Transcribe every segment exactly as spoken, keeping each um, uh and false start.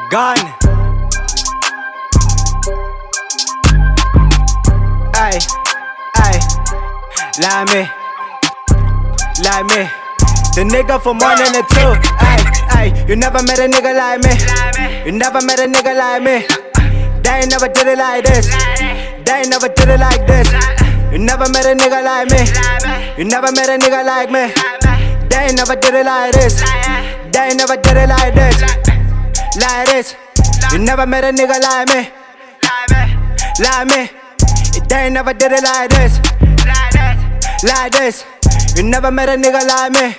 Gun. Ay, ay, like me, like me. The nigga from one and the two. Ay, ay, you never met a nigga like me. You never met a nigga like me. They ain't never did it like this. They ain't never did it like this. You never met a nigga like me. You never met a nigga like me. They ain't never did it like this. They ain't never did it like this. Like this. You never met a nigga like me. Like me. They ain't never did it like this. Like this. You never met a nigga like me.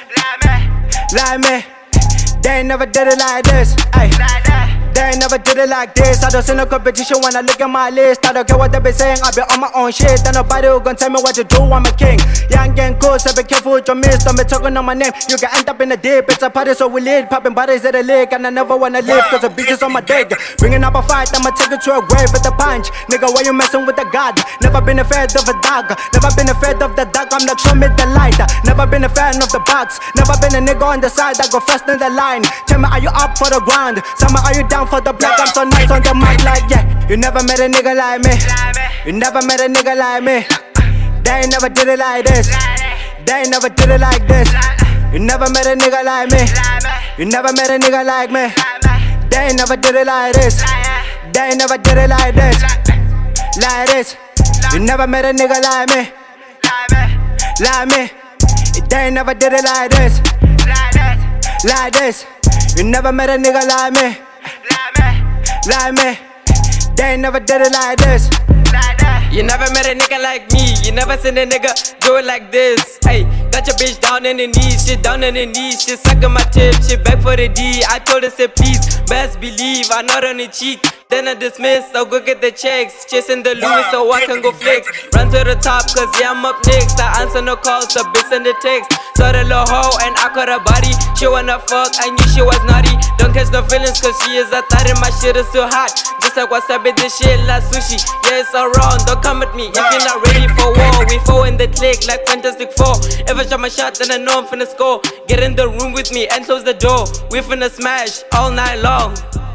Like me. They ain't never did it like this. Ay. They ain't never did it like this. I don't see no competition when I look at my list. I don't care what they be saying, I be on my own shit. And nobody who gon' tell me what to do, I'm a king. Young and cool, so be careful with your miss. Don't be talking on my name, you can end up in the deep. It's a party so we lit, popping bodies at the lake. And I never wanna live, cause the bitch is on my dick. Bringing up a fight, I'ma take it to a grave with a punch. Nigga, why you messing with the god? Never been afraid of a dog. Never been afraid of the dark, I'm like, show me the light. Never been a fan of the box. Never been a nigga on the side that go first in the line. Tell me, are you up for the ground? Tell me, are you down for the black? I'm so nice on the mic like, yeah. You never met a nigga like me. You never met a nigga like me. They ain't never did it like this. They ain't never did it like this. You never met a nigga like me. You never met a nigga like me. They ain't never did it like this. They ain't never did it like this. Like this. You never met a nigga like me. Like me. They ain't never did it like this. Like this. You never met a nigga like me. Like me. They ain't never did it like this. You never met a nigga like me. You never seen a nigga do it like this. Hey, got your bitch down on her knees. She down on her knees. She sucking my tip. She beg for the D. I told her say please. Best believe I nod on her cheek. Then I dismiss. I'll go get the checks. Chasing the Louis so I can go flex. Run to the top cause yeah I'm up next. I answer no calls. So bitch send the text. Saw the little hoe and I caught her body. She wanna fuck. I knew she was naughty. Don't catch no feelings cause she is a thought and my shit is too hot. Just like wasabi, this shit like sushi. Yeah, it's all wrong, don't come at me if you're not ready for war. We fall in the click like Fantastic Four. If I shot my shot, then I know I'm finna score. Get in the room with me and close the door. We finna smash all night long.